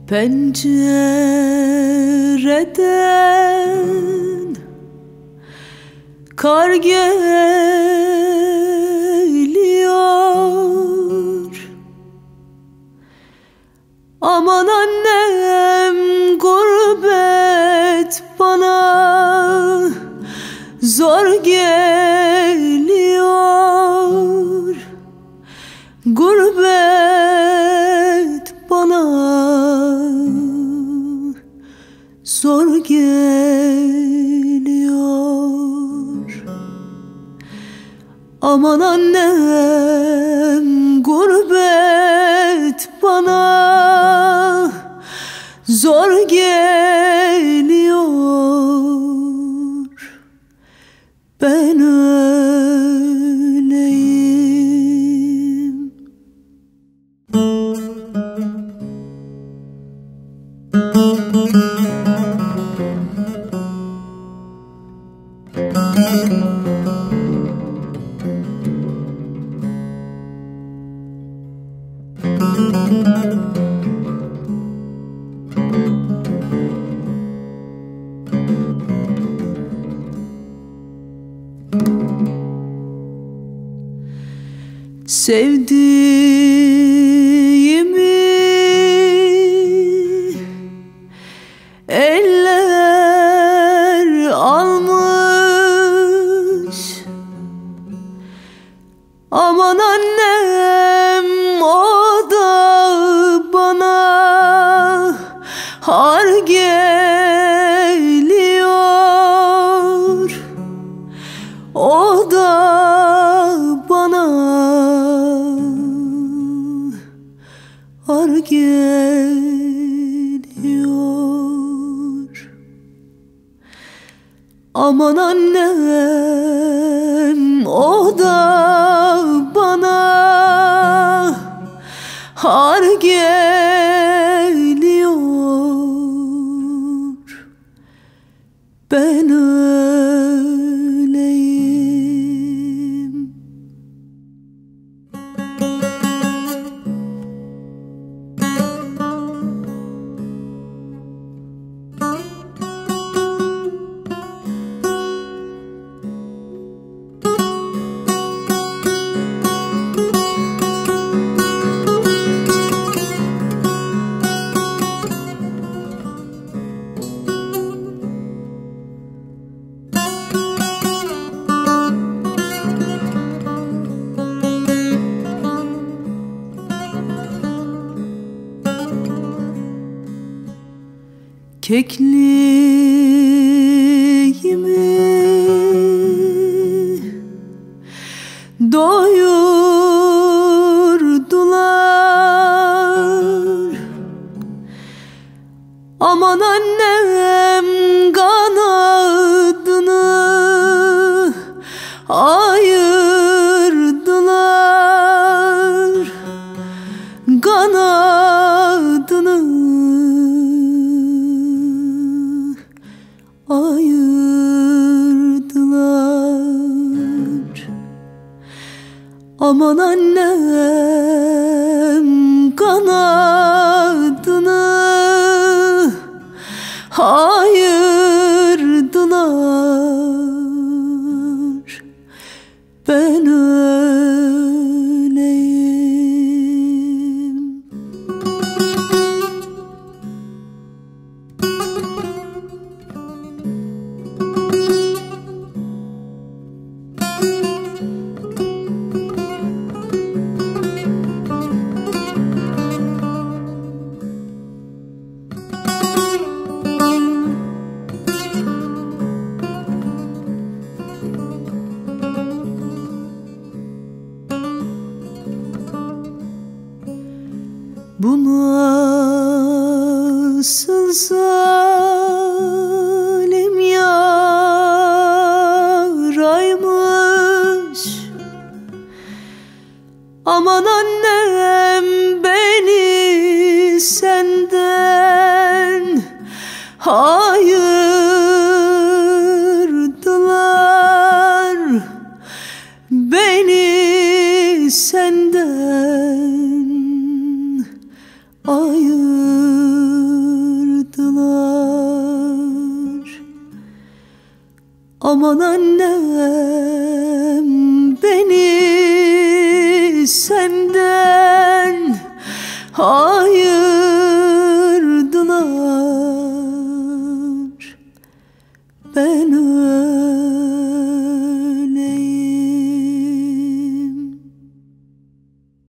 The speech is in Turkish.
Pencereden kar geliyor. Aman annem, gurbet bana zor geliyor. Gurbet bana zor geliyor. Aman annem, gurbet bana zor geliyor. Ben öleyim. Sevdiğimi eller almış. Aman annem, o da bana har geliyor. O da bana har geliyor. Aman annem, o da bana har geliyor. Ben öleyim. Kekliğimi doyurdular. Aman annem, kanadını ayırdılar. Kanadını ayırdılar. Aman annem, kanadını ayırdılar. Ben öleyim. Bu nasıl zalim yaraymış. Aman annem, beni senden ayırdılar. Beni senden ayırdılar. Aman annem beni senden ayır